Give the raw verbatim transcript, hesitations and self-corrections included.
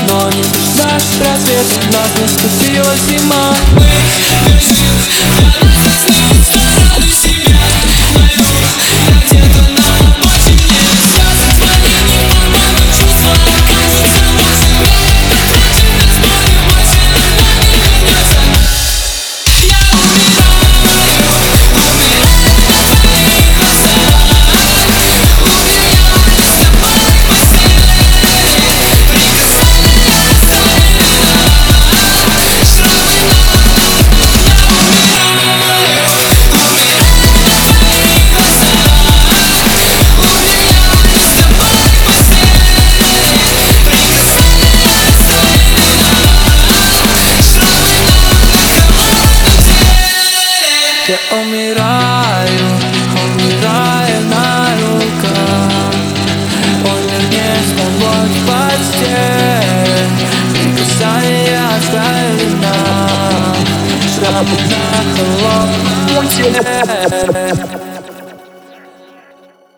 но не дождаться рассвета. У нас наступила зима. Мы бежим, я на красной улице, радуй себя. Найду я где-то на обочине. Сейчас звони, не обманут чувства. Кажется, восемь лет потрачено, спорю, больше она не вернется. Я умираю, умираю на твоих глазах. Умираю с тобой в постели. Прикасания расставлены. Шрамы на лбу. Я умираю, умираю на твоих глазах. Умираю с тобой в постели. Прикасания расставлены. Шрамы на холодном теле. Я умираю, умираю на руках. Умер не с тобой в постель. Прикасания оставлена. Шрамы на холодном теле.